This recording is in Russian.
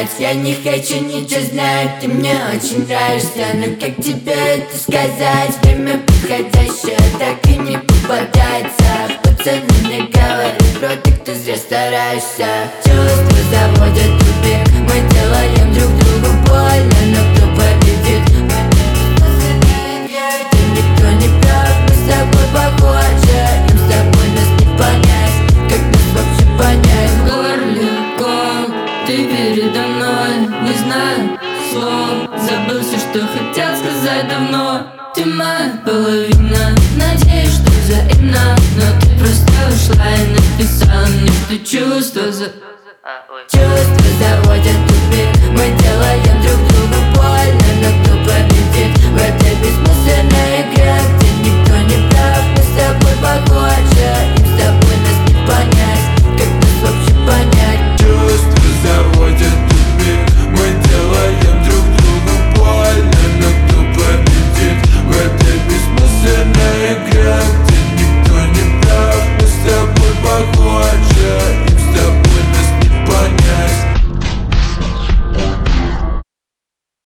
сказать. Я не хочу ничего знать, ты мне очень нравишься. Но как тебе это сказать? Время подходящее так и не попадается. Пацаны мне говорят, бро, ты зря стараешься. Чувства заводят в тупик, мы делаем друг другу больно, но кто победит? Ты никто не прав, мы с тобой похожи. Им с тобой нас не понять, как нас вообще понять? В горле ком, ты передо мной, не знаю слов. Забыл все, что хотел сказать давно. Ты моя половина, надеюсь, что взаимно. Но ты просто ушла и написала мне, что чувства Чувства заводят